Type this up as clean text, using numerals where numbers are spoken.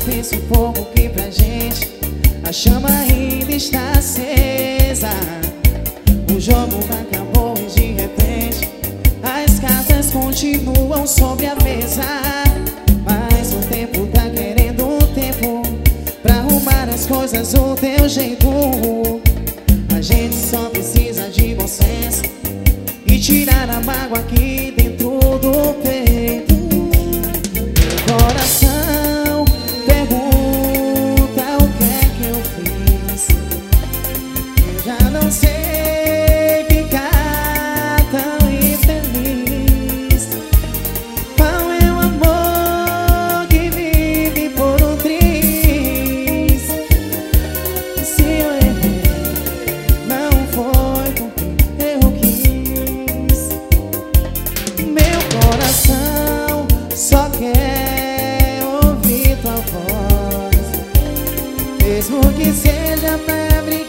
pensa um pouco que pra gente a chama ainda está acesa. O jogo acabou e de repente as cartas continuam sobre a mesa. Mas o tempo tá querendo um tempo pra arrumar as coisas do teu jeito. A gente só precisa de bom senso e tirar a mágoa aqui dentro do peito. Meu coração pergunta o que é que eu fiz. Eu já não sei ficar tão infeliz. Qual é o amor que vive por um triz? Se eu errei, não foi porque eu quis. Meu coração só quer ouvir tua voz, mesmo que seja pra brincar.